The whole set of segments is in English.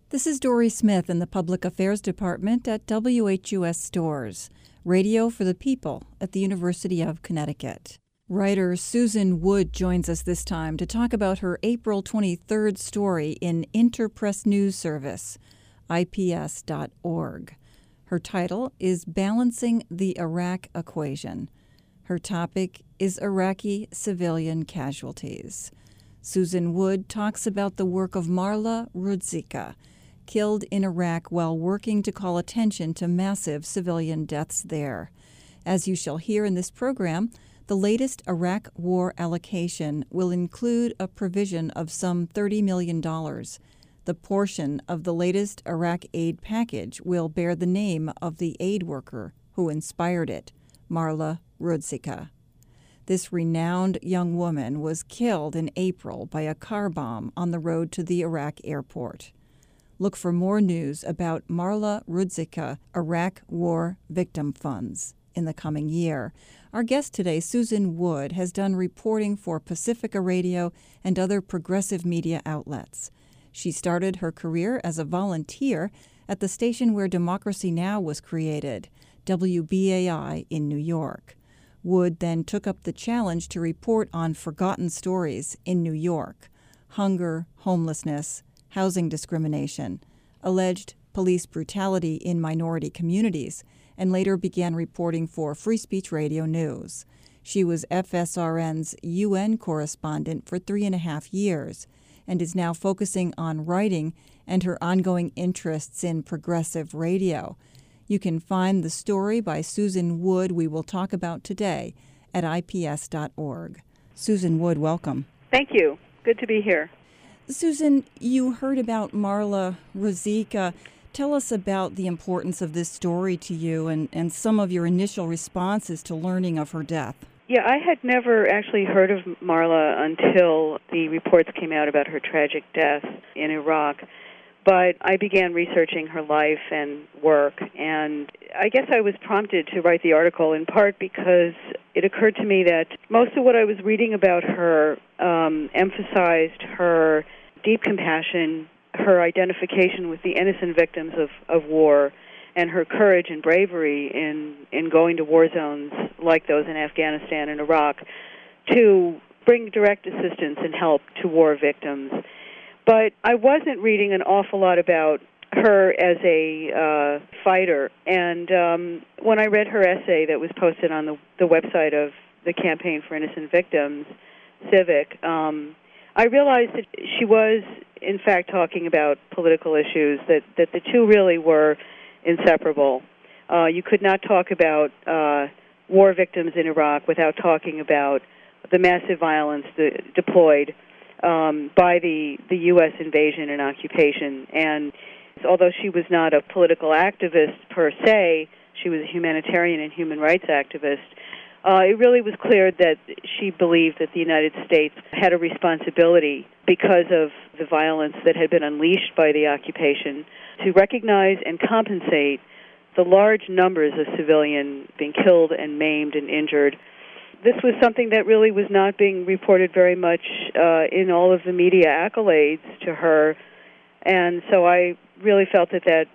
This is Dory Smith in the Public Affairs Department at WHUS Storrs, Radio for the People at the University of Connecticut. Writer Susan Wood joins us this time to talk about her April 23rd story in Interpress News Service, IPS.org. Her title is Balancing the Iraq Equation. Her topic is Iraqi civilian casualties. Susan Wood talks about the work of Marla Ruzicka, killed in Iraq while working to call attention to massive civilian deaths there. As you shall hear in this program, the latest Iraq war allocation will include a provision of some $30 million. The portion of the latest Iraq aid package will bear the name of the aid worker who inspired it, Marla Ruzicka. This renowned young woman was killed in April by a car bomb on the road to the Iraq airport. Look for more news about Marla Ruzicka Iraq War Victim Funds in the coming year. Our guest today, Susan Wood, has done reporting for Pacifica Radio and other progressive media outlets. She started her career as a volunteer at the station where Democracy Now! Was created, WBAI in New York. Wood then took up the challenge to report on forgotten stories in New York: hunger, homelessness, housing discrimination, alleged police brutality in minority communities, and later began reporting for Free Speech Radio News. She was FSRN's UN correspondent for 3.5 years and is now focusing on writing and her ongoing interests in progressive radio. You can find the story by Susan Wood we will talk about today at IPS.org. Susan Wood, welcome. Thank you. Good to be here. Susan, you heard about Marla Ruzicka. Tell us about the importance of this story to you and some of your initial responses to learning of her death. Yeah, I had never actually heard of Marla until the reports came out about her tragic death in Iraq. But I began researching her life and work, and I guess I was prompted to write the article in part because it occurred to me that most of what I was reading about her emphasized her deep compassion, her identification with the innocent victims of war, and her courage and bravery in going to war zones like those in Afghanistan and Iraq to bring direct assistance and help to war victims. But I wasn't reading an awful lot about her as a fighter. And when I read her essay that was posted on the website of the Campaign for Innocent Victims, Civic, I realized that she was, in fact, talking about political issues, that the two really were inseparable. You could not talk about war victims in Iraq without talking about the massive violence deployed by the U.S. invasion and occupation. And although she was not a political activist per se, she was a humanitarian and human rights activist, it really was clear that she believed that the United States had a responsibility because of the violence that had been unleashed by the occupation to recognize and compensate the large numbers of civilians being killed and maimed and injured. This was something that really was not being reported very much in all of the media accolades to her, and so I really felt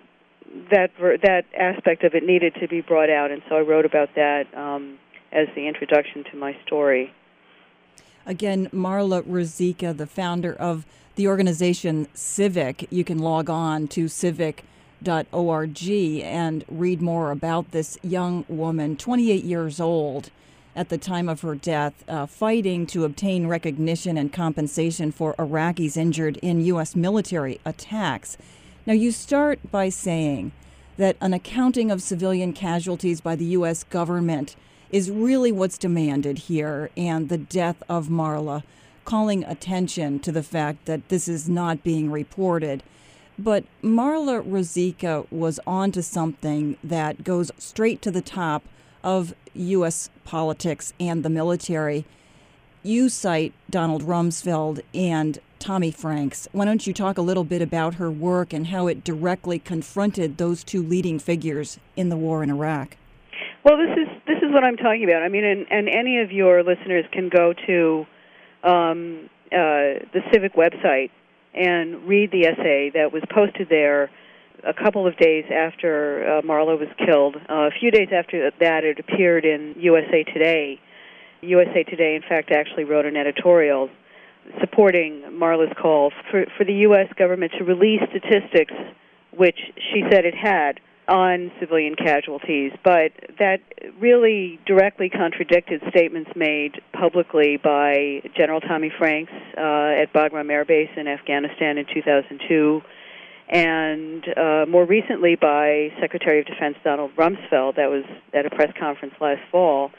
that aspect of it needed to be brought out, and so I wrote about that as the introduction to my story. Again, Marla Ruzicka, the founder of the organization Civic. You can log on to civic.org and read more about this young woman, 28 years old, at the time of her death, fighting to obtain recognition and compensation for Iraqis injured in U.S. military attacks. Now, you start by saying that an accounting of civilian casualties by the U.S. government is really what's demanded here, and the death of Marla, calling attention to the fact that this is not being reported. But Marla Ruzicka was onto something that goes straight to the top of U.S. politics and the military. You cite Donald Rumsfeld and Tommy Franks. Why don't you talk a little bit about her work and how it directly confronted those two leading figures in the war in Iraq? Well, this is what I'm talking about. I mean, and any of your listeners can go to the Civic website and read the essay that was posted there a couple of days after Marla was killed. A few days after that, it appeared in USA Today. USA Today, in fact, actually wrote an editorial supporting Marla's call for the U.S. government to release statistics, which she said it had, on civilian casualties, but that really directly contradicted statements made publicly by General Tommy Franks at Bagram Air Base in Afghanistan in 2002, and more recently by Secretary of Defense Donald Rumsfeld. That was at a press conference last fall,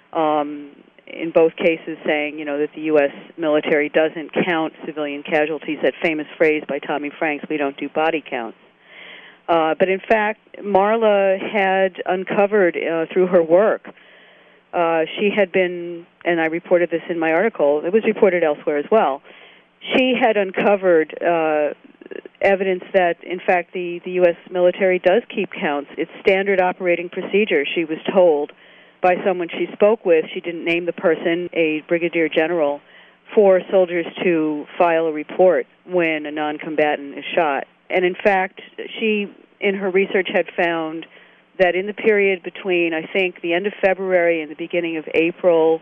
in both cases saying, that the U.S. military doesn't count civilian casualties, that famous phrase by Tommy Franks, we don't do body counts. But in fact, Marla had uncovered through her work, she had been, and I reported this in my article, it was reported elsewhere as well, she had uncovered evidence that, in fact, the U.S. military does keep counts. It's standard operating procedure, she was told by someone she spoke with. She didn't name the person, a brigadier general, for soldiers to file a report when a non-combatant is shot. And in fact, she, in her research, had found that in the period between, I think, the end of February and the beginning of April,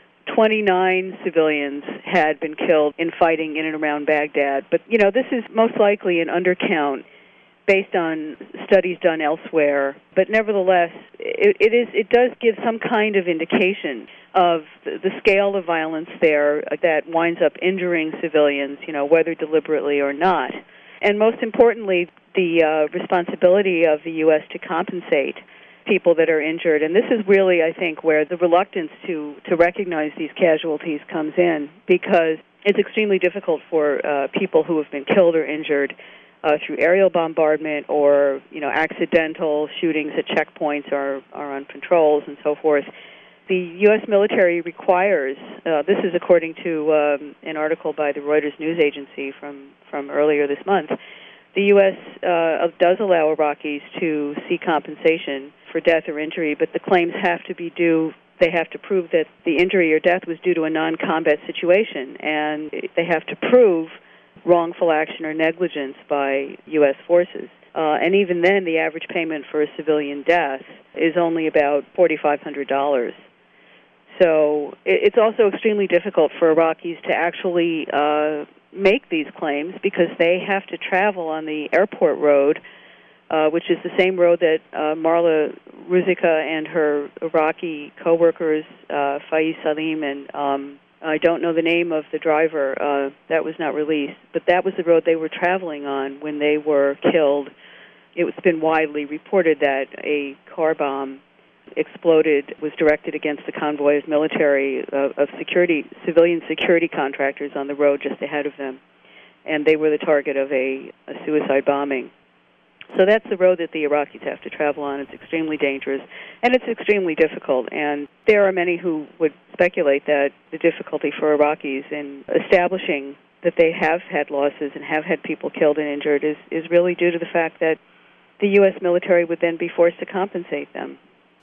29 civilians had been killed in fighting in and around Baghdad. But, this is most likely an undercount based on studies done elsewhere. But nevertheless, it does give some kind of indication of the scale of violence there that winds up injuring civilians, whether deliberately or not. And most importantly, the responsibility of the U.S. to compensate people that are injured. And this is really, I think, where the reluctance to recognize these casualties comes in, because it's extremely difficult for people who have been killed or injured through aerial bombardment or, accidental shootings at checkpoints or on patrols and so forth. The U.S. military requires, this is according to an article by the Reuters news agency from earlier this month, the U.S. Does allow Iraqis to seek compensation for death or injury, but the claims have to be they have to prove that the injury or death was due to a non-combat situation, and they have to prove wrongful action or negligence by U.S. forces. And even then, the average payment for a civilian death is only about $4,500. So it's also extremely difficult for Iraqis to actually make these claims, because they have to travel on the airport road, which is the same road that Marla Ruzicka and her Iraqi co-workers, Faiz Salim, and I don't know the name of the driver, that was not released, but that was the road they were traveling on when they were killed. It's been widely reported that a car bomb exploded, was directed against the convoy of military, of civilian security contractors on the road just ahead of them, and they were the target of a suicide bombing. So that's the road that the Iraqis have to travel on. It's extremely dangerous, and it's extremely difficult, and there are many who would speculate that the difficulty for Iraqis in establishing that they have had losses and have had people killed and injured is really due to the fact that the U.S. military would then be forced to compensate them.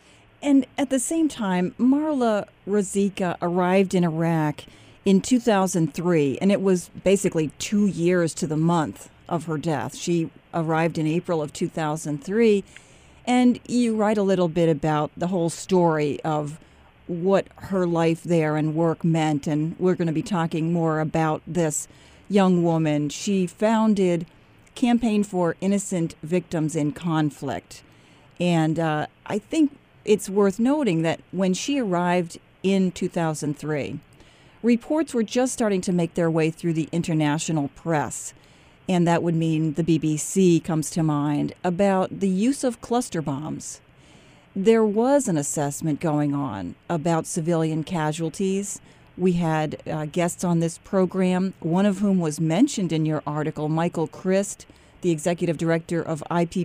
And at the same time, Marla Ruzicka arrived in Iraq in 2003, and it was basically 2 years to the month of her death. She arrived in April of 2003, and you write a little bit about the whole story of what her life there and work meant, and we're going to be talking more about this young woman. She founded Campaign for Innocent Victims in Conflict, and I think it's worth noting that when she arrived in 2003, reports were just starting to make their way through the international press, and that would mean the BBC comes to mind, about the use of cluster bombs. There was an assessment going on about civilian casualties. We had guests on this program, one of whom was mentioned in your article, Michael Christ, the executive director of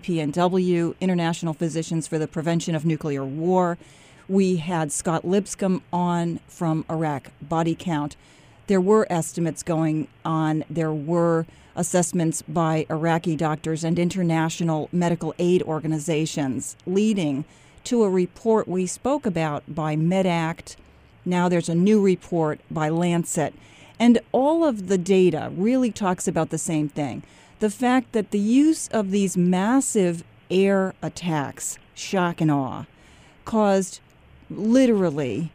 IPPNW, International Physicians for the Prevention of Nuclear War. We had Scott Lipscomb on from Iraq Body Count. There were estimates going on. There were assessments by Iraqi doctors and international medical aid organizations, leading to a report we spoke about by MedAct. Now there's a new report by Lancet. And all of the data really talks about the same thing. The fact that the use of these massive air attacks, shock and awe, caused literally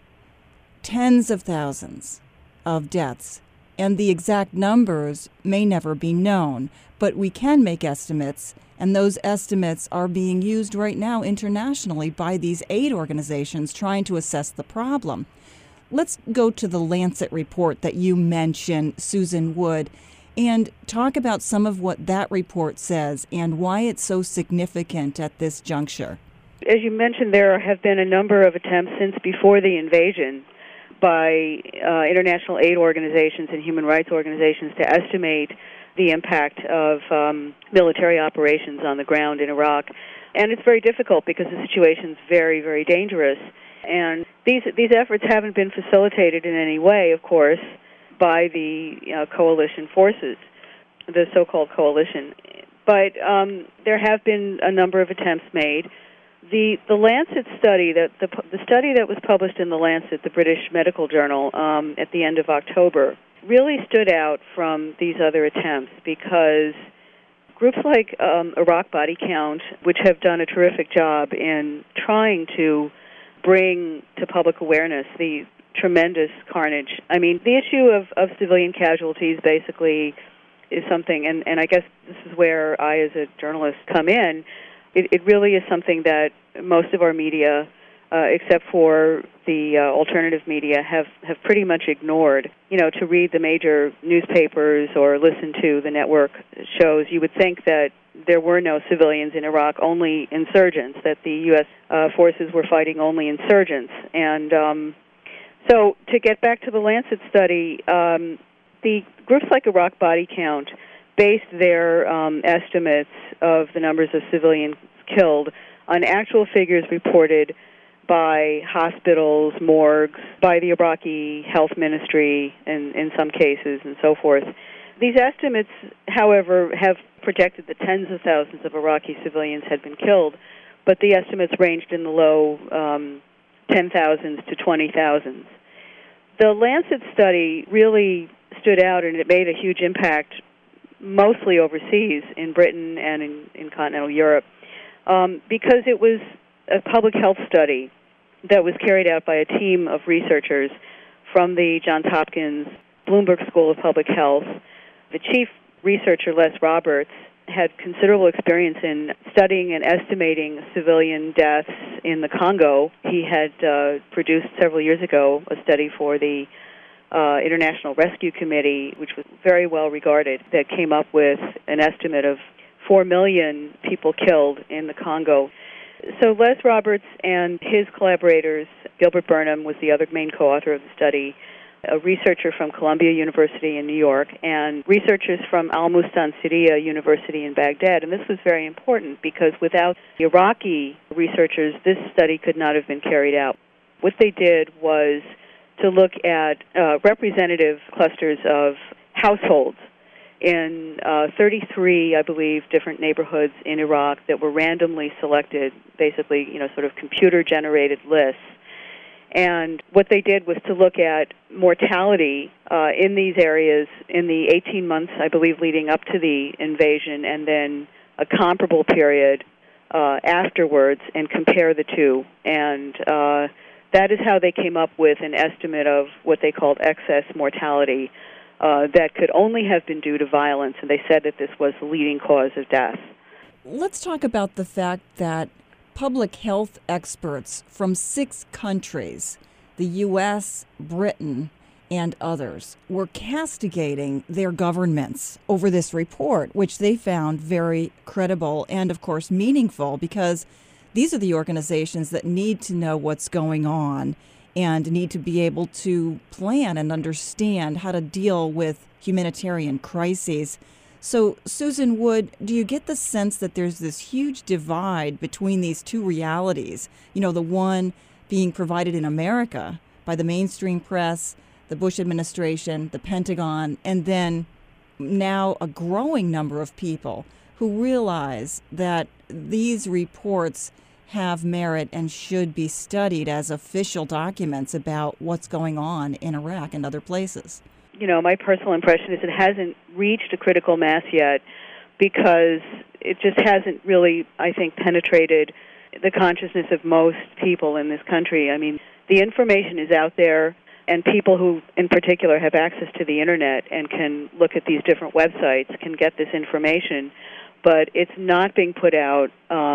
tens of thousands of deaths. And the exact numbers may never be known, but we can make estimates, and those estimates are being used right now internationally by these aid organizations trying to assess the problem. Let's go to the Lancet report that you mentioned, Susan Wood, and talk about some of what that report says and why it's so significant at this juncture. As you mentioned, there have been a number of attempts since before the invasion by international aid organizations and human rights organizations to estimate the impact of military operations on the ground in Iraq. And it's very difficult because the situation's very, very dangerous. And these efforts haven't been facilitated in any way, of course, by the coalition forces, the so-called coalition. But there have been a number of attempts made. The Lancet study, the study that was published in the Lancet, the British medical journal, at the end of October, really stood out from these other attempts because groups like Iraq Body Count, which have done a terrific job in trying to bring to public awareness the tremendous carnage. I mean, the issue of civilian casualties basically is something, and I guess this is where I as a journalist come in. It really is something that most of our media, except for the alternative media, have pretty much ignored. You know, to read the major newspapers or listen to the network shows, you would think that there were no civilians in Iraq, only insurgents, that the U.S. Forces were fighting only insurgents. And so to get back to the Lancet study, the groups like Iraq Body Count based their estimates of the numbers of civilians killed on actual figures reported by hospitals, morgues, by the Iraqi Health Ministry, and in some cases, and so forth. These estimates, however, have projected that tens of thousands of Iraqi civilians had been killed, but the estimates ranged in the low 10,000s to 20,000s. The Lancet study really stood out, and it made a huge impact mostly overseas, in Britain and in continental Europe, because it was a public health study that was carried out by a team of researchers from the Johns Hopkins Bloomberg School of Public Health. The chief researcher, Les Roberts, had considerable experience in studying and estimating civilian deaths in the Congo. He had produced several years ago a study for the International Rescue Committee, which was very well regarded, that came up with an estimate of 4 million people killed in the Congo. So Les Roberts and his collaborators, Gilbert Burnham was the other main co-author of the study, a researcher from Columbia University in New York, and researchers from Al-Mustansiriya University in Baghdad. And this was very important because without the Iraqi researchers, this study could not have been carried out. What they did was to look at representative clusters of households in 33, I believe, different neighborhoods in Iraq that were randomly selected, basically, sort of computer-generated lists. And what they did was to look at mortality in these areas in the 18 months, I believe, leading up to the invasion, and then a comparable period afterwards, and compare the two. And that is how they came up with an estimate of what they called excess mortality that could only have been due to violence, and they said that this was the leading cause of death. Let's talk about the fact that public health experts from 6 countries, the U.S., Britain, and others, were castigating their governments over this report, which they found very credible and, of course, meaningful, because these are the organizations that need to know what's going on and need to be able to plan and understand how to deal with humanitarian crises. So, Susan Wood, do you get the sense that there's this huge divide between these two realities? The one being provided in America by the mainstream press, the Bush administration, the Pentagon, and then now a growing number of people who realize that these reports have merit and should be studied as official documents about what's going on in Iraq and other places. my personal impression is it hasn't reached a critical mass yet because it just hasn't really, I think, penetrated the consciousness of most people in this country. I mean, the information is out there, and people who, in particular, have access to the Internet and can look at these different websites can get this information, but it's not being put out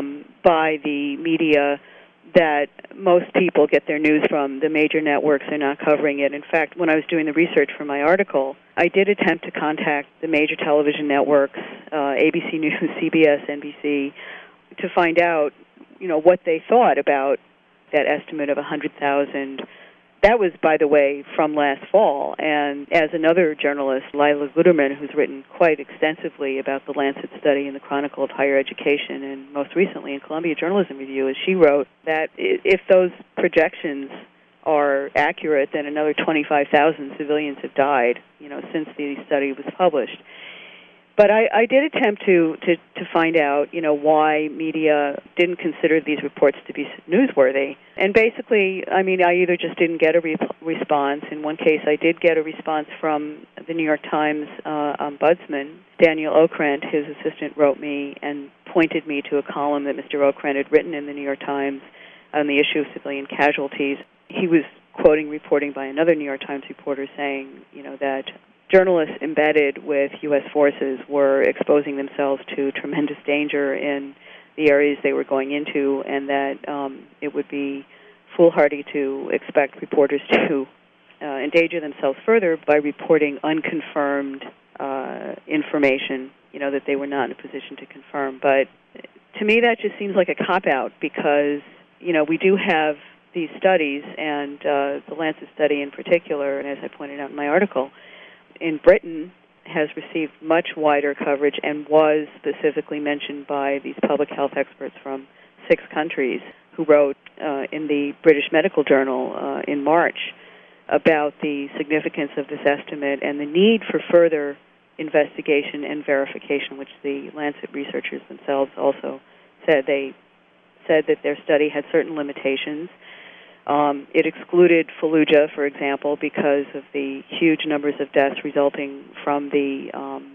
by the media that most people get their news from. The major networks are not covering it. In fact, when I was doing the research for my article, I did attempt to contact the major television networks, ABC News, CBS, NBC, to find out, what they thought about that estimate of 100,000. That was, by the way, from last fall. And as another journalist, Lila Guterman, who's written quite extensively about the Lancet study in the Chronicle of Higher Education, and most recently in Columbia Journalism Review, as she wrote that if those projections are accurate, then another 25,000 civilians have died, since the study was published. But I did attempt to find out, why media didn't consider these reports to be newsworthy. And basically, I either just didn't get a response. In one case, I did get a response from the New York Times ombudsman. Daniel Okrent, his assistant, wrote me and pointed me to a column that Mr. Okrent had written in the New York Times on the issue of civilian casualties. He was quoting reporting by another New York Times reporter saying, that journalists embedded with U.S. forces were exposing themselves to tremendous danger in the areas they were going into, and that it would be foolhardy to expect reporters to endanger themselves further by reporting unconfirmed information, that they were not in a position to confirm. But to me, that just seems like a cop-out because, we do have these studies, and the Lancet study in particular, and as I pointed out in my article, in Britain has received much wider coverage and was specifically mentioned by these public health experts from 6 countries who wrote in the British Medical Journal in March about the significance of this estimate and the need for further investigation and verification, which the Lancet researchers themselves also said. They said that their study had certain limitations. It excluded Fallujah, for example, because of the huge numbers of deaths resulting from the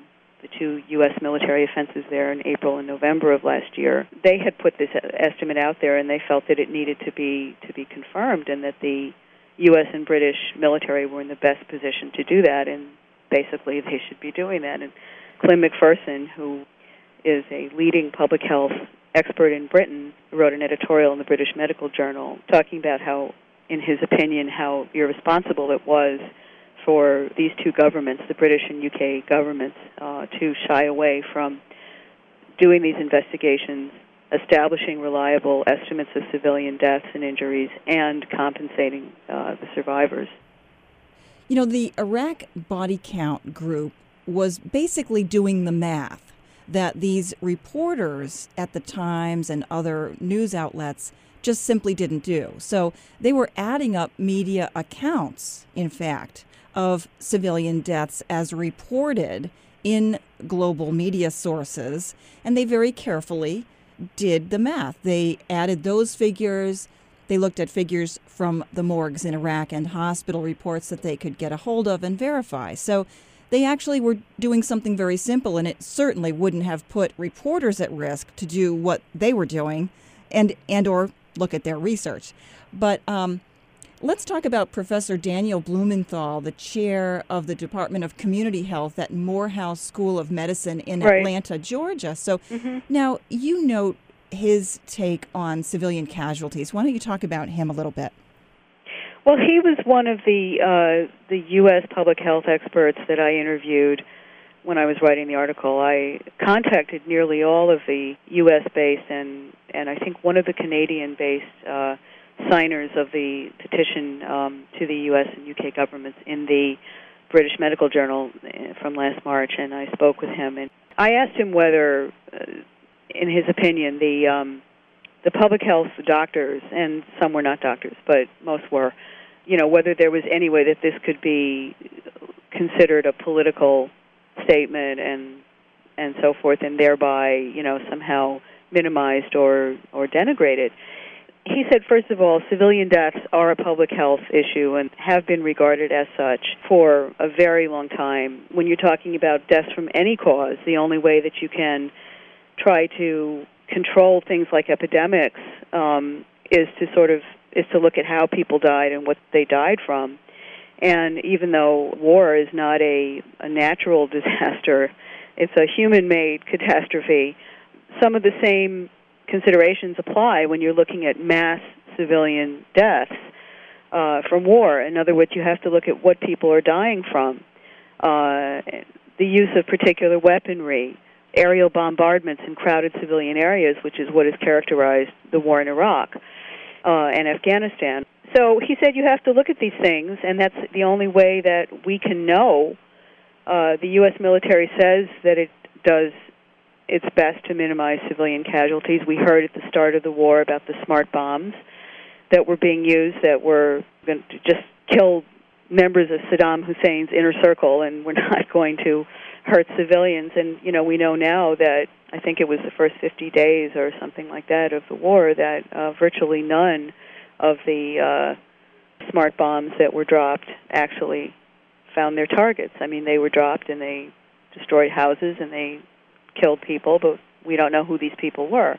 2 U.S. military offenses there in April and November of last year. They had put this estimate out there, and they felt that it needed to be confirmed, and that the U.S. and British military were in the best position to do that, and basically they should be doing that. And Clem McPherson, who is a leading public health expert in Britain, wrote an editorial in the British Medical Journal talking about how, in his opinion, how irresponsible it was for these 2 governments, the British and UK governments, to shy away from doing these investigations, establishing reliable estimates of civilian deaths and injuries, and compensating the survivors. The Iraq Body Count group was basically doing the math that these reporters at the Times and other news outlets just simply didn't do. So they were adding up media accounts, in fact, of civilian deaths as reported in global media sources, and they very carefully did the math. They added those figures. They looked at figures from the morgues in Iraq and hospital reports that they could get a hold of and verify. So they actually were doing something very simple, and it certainly wouldn't have put reporters at risk to do what they were doing and or look at their research. But let's talk about Professor Daniel Blumenthal, the chair of the Department of Community Health at Morehouse School of Medicine in Atlanta, Georgia. So now you note his take on civilian casualties. Why don't you talk about him a little bit? Well, he was one of the U.S. public health experts that I interviewed when I was writing the article. I contacted nearly all of the U.S.-based and I think one of the Canadian-based signers of the petition to the U.S. and U.K. governments in the British Medical Journal from last March, and I spoke with him. And I asked him whether, in his opinion, the public health doctors, and some were not doctors, but most were, whether there was any way that this could be considered a political statement and so forth, and thereby, somehow minimized or denigrated. He said, first of all, civilian deaths are a public health issue and have been regarded as such for a very long time. When you're talking about deaths from any cause, the only way that you can try to control things like epidemics is to look at how people died and what they died from. And even though war is not a natural disaster, it's a human-made catastrophe, some of the same considerations apply when you're looking at mass civilian deaths from war. In other words, you have to look at what people are dying from. The use of particular weaponry, aerial bombardments in crowded civilian areas, which is what has characterized the war in Iraq and Afghanistan. So he said you have to look at these things, and that's the only way that we can know. The U.S. military says that it does its best to minimize civilian casualties. We heard at the start of the war about the smart bombs that were being used that were going to just kill members of Saddam Hussein's inner circle and were not going to hurt civilians. And, we know now that I think it was the first 50 days or something like that of the war that virtually none of the smart bombs that were dropped actually found their targets. I mean, they were dropped and they destroyed houses and they killed people, but we don't know who these people were.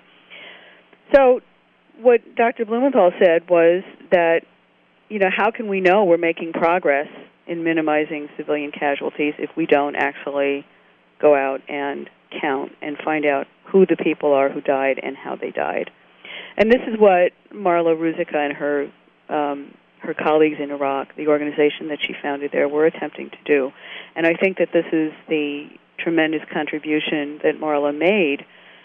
So what Dr. Blumenthal said was that, how can we know we're making progress in minimizing civilian casualties if we don't actually go out and count and find out who the people are who died and how they died? And this is what Marla Ruzicka and her colleagues in Iraq, the organization that she founded there, were attempting to do. And I think that this is the tremendous contribution that Marla made,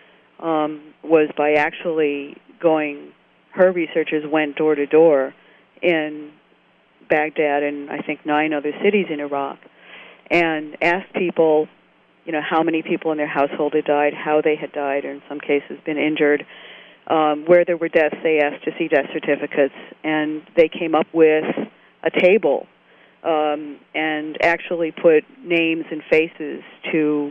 was by actually her researchers went door to door in Baghdad and I think 9 other cities in Iraq and asked people, how many people in their household had died, how they had died, or in some cases been injured. Where there were deaths, they asked to see death certificates, and they came up with a table and actually put names and faces to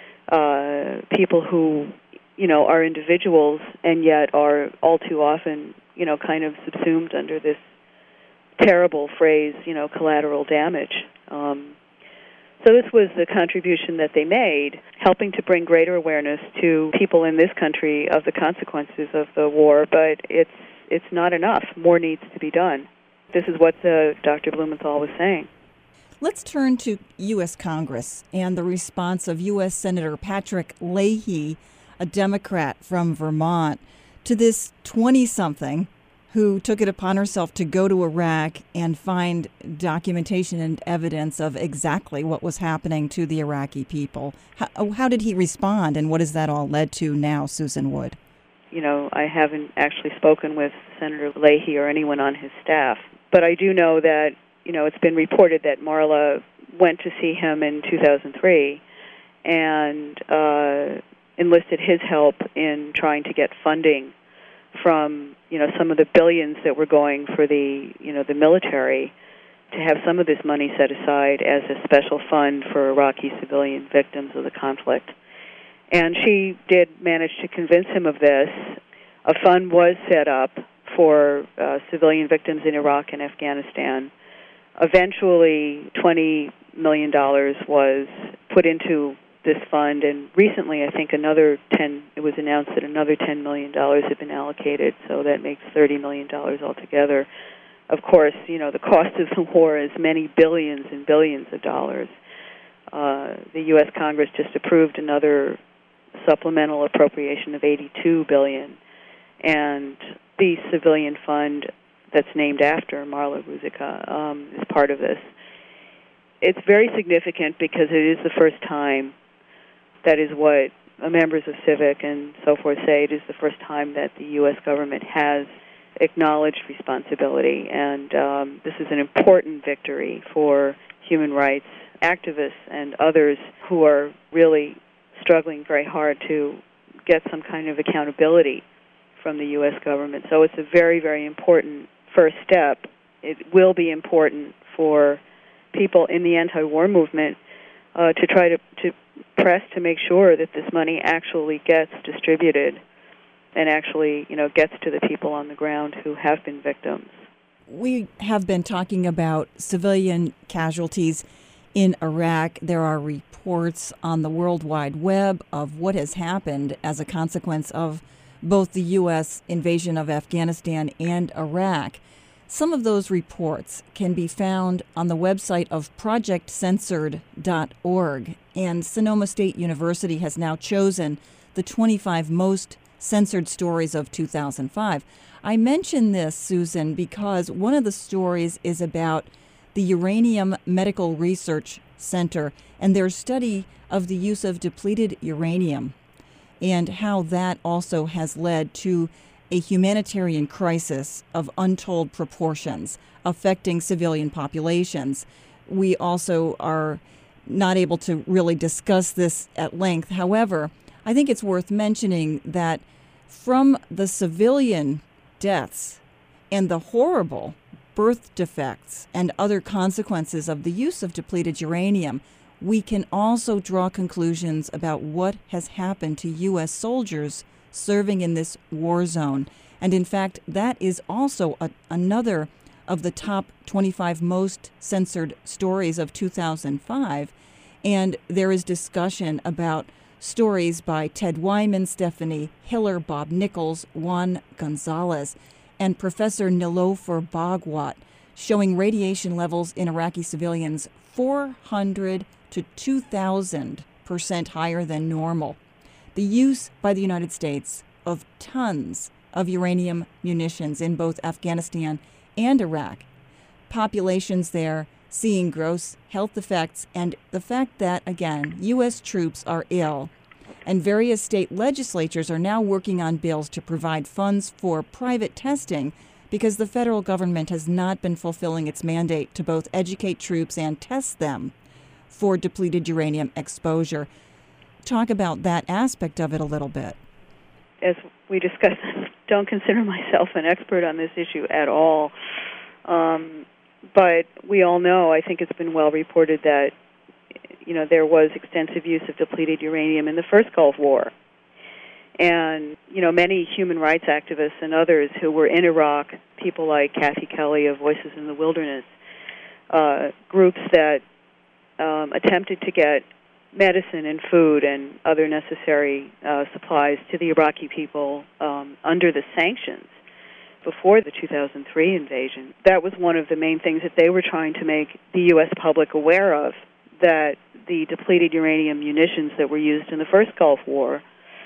people who, are individuals and yet are all too often, kind of subsumed under this terrible phrase, collateral damage. So this was the contribution that they made, helping to bring greater awareness to people in this country of the consequences of the war, but it's not enough. More needs to be done. This is what Dr. Blumenthal was saying. Let's turn to U.S. Congress and the response of U.S. Senator Patrick Leahy, a Democrat from Vermont, to this 20-something who took it upon herself to go to Iraq and find documentation and evidence of exactly what was happening to the Iraqi people. How did he respond, and what has that all led to now, Susan Wood? I haven't actually spoken with Senator Leahy or anyone on his staff, but I do know that, it's been reported that Marla went to see him in 2003 and enlisted his help in trying to get funding from, some of the billions that were going for the military to have some of this money set aside as a special fund for Iraqi civilian victims of the conflict. And she did manage to convince him of this. A fund was set up for civilian victims in Iraq and Afghanistan. Eventually, $20 million was put into this fund, and recently I think it was announced that another $10 million had been allocated, so that makes $30 million altogether. Of course, the cost of the war is many billions and billions of dollars. The U.S. Congress just approved another supplemental appropriation of $82 billion, and the civilian fund that's named after Marla Ruzicka is part of this. It's very significant because it is the first time. That is what members of Civic and so forth say. It is the first time that the U.S. government has acknowledged responsibility, and this is an important victory for human rights activists and others who are really struggling very hard to get some kind of accountability from the U.S. government. So it's a very, very important first step. It will be important for people in the anti-war movement to try to press to make sure that this money actually gets distributed and actually, gets to the people on the ground who have been victims. We have been talking about civilian casualties in Iraq. There are reports on the World Wide Web of what has happened as a consequence of both the U.S. invasion of Afghanistan and Iraq. Some of those reports can be found on the website of projectcensored.org, and Sonoma State University has now chosen the 25 most censored stories of 2005. I mention this, Susan, because one of the stories is about the Uranium Medical Research Center and their study of the use of depleted uranium and how that also has led to a humanitarian crisis of untold proportions affecting civilian populations. We also are not able to really discuss this at length. However, I think it's worth mentioning that from the civilian deaths and the horrible birth defects and other consequences of the use of depleted uranium, we can also draw conclusions about what has happened to U.S. soldiers serving in this war zone. And in fact, that is also another of the top 25 most censored stories of 2005. And there is discussion about stories by Ted Wyman, Stephanie Hiller, Bob Nichols, Juan Gonzalez, and Professor Nilofer Bhagwat, showing radiation levels in Iraqi civilians 400 to 2,000% higher than normal. The use by the United States of tons of uranium munitions in both Afghanistan and Iraq, populations there seeing gross health effects, and the fact that, again, U.S. troops are ill, and various state legislatures are now working on bills to provide funds for private testing because the federal government has not been fulfilling its mandate to both educate troops and test them for depleted uranium exposure. Talk about that aspect of it a little bit. As we discussed, I don't consider myself an expert on this issue at all. But we all know, I think it's been well reported that, there was extensive use of depleted uranium in the first Gulf War. And, many human rights activists and others who were in Iraq, people like Kathy Kelly of Voices in the Wilderness, groups that attempted to get medicine and food and other necessary supplies to the Iraqi people under the sanctions before the 2003 invasion. That was one of the main things that they were trying to make the U.S. public aware of, that the depleted uranium munitions that were used in the first Gulf War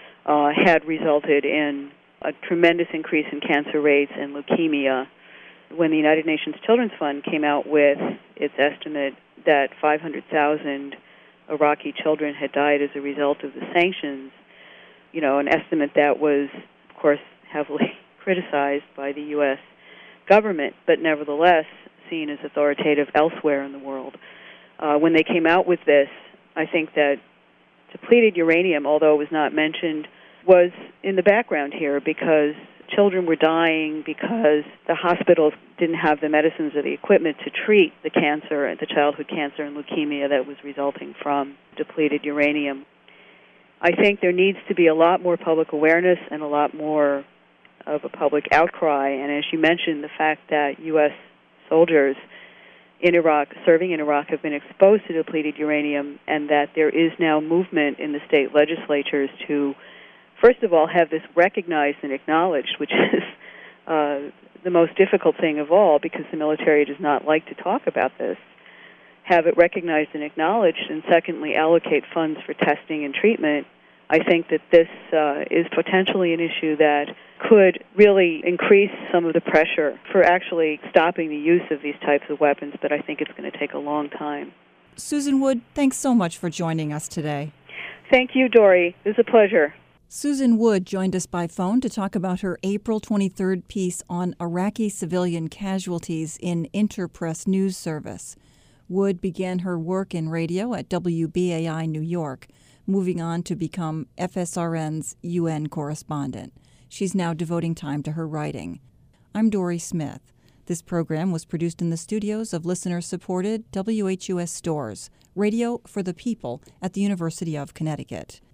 had resulted in a tremendous increase in cancer rates and leukemia. When the United Nations Children's Fund came out with its estimate that 500,000 Iraqi children had died as a result of the sanctions, an estimate that was, of course, heavily criticized by the U.S. government, but nevertheless seen as authoritative elsewhere in the world. When they came out with this, I think that depleted uranium, although it was not mentioned, was in the background here because children were dying because the hospitals didn't have the medicines or the equipment to treat the cancer, the childhood cancer and leukemia that was resulting from depleted uranium. I think there needs to be a lot more public awareness and a lot more of a public outcry. And as you mentioned, the fact that U.S. soldiers in Iraq, serving in Iraq, have been exposed to depleted uranium, and that there is now movement in the state legislatures to, first of all, have this recognized and acknowledged, which is the most difficult thing of all because the military does not like to talk about this. Have it recognized and acknowledged, and secondly, allocate funds for testing and treatment. I think that this is potentially an issue that could really increase some of the pressure for actually stopping the use of these types of weapons, but I think it's going to take a long time. Susan Wood, thanks so much for joining us today. Thank you, Dory. It was a pleasure. Susan Wood joined us by phone to talk about her April 23rd piece on Iraqi civilian casualties in Interpress News Service. Wood began her work in radio at WBAI New York, moving on to become FSRN's UN correspondent. She's now devoting time to her writing. I'm Dory Smith. This program was produced in the studios of listener-supported WHUS Storrs, Radio for the People at the University of Connecticut.